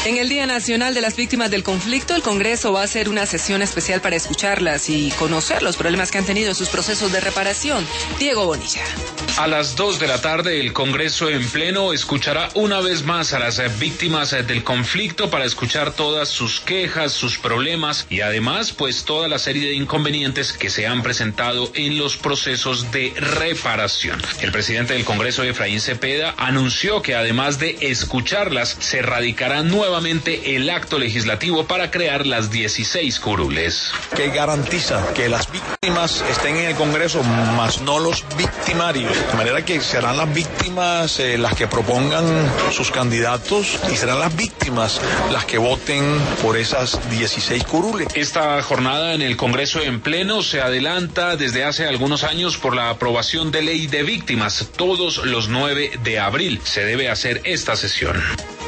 En el Día Nacional de las Víctimas del Conflicto, el Congreso va a hacer una sesión especial para escucharlas y conocer los problemas que han tenido en sus procesos de reparación. Diego Bonilla. A las 2 de la tarde, el Congreso en pleno escuchará una vez más a las víctimas del conflicto para escuchar todas sus quejas, sus problemas y además, pues, toda la serie de inconvenientes que se han presentado en los procesos de reparación. El presidente del Congreso, Efraín Cepeda, anunció que además de escucharlas, se radicará nuevamente el acto legislativo para crear las 16 curules. Que garantiza que las víctimas estén en el Congreso, más no los victimarios. De manera que serán las víctimas las que propongan sus candidatos y serán las víctimas las que voten por esas 16 curules. Esta jornada en el Congreso en pleno se adelanta desde hace algunos años por la aprobación de ley de víctimas. Todos los 9 de abril se debe hacer esta sesión.